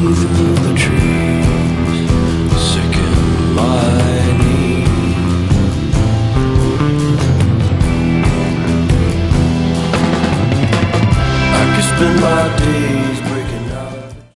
through the trees, sick in my knees. I could spend my day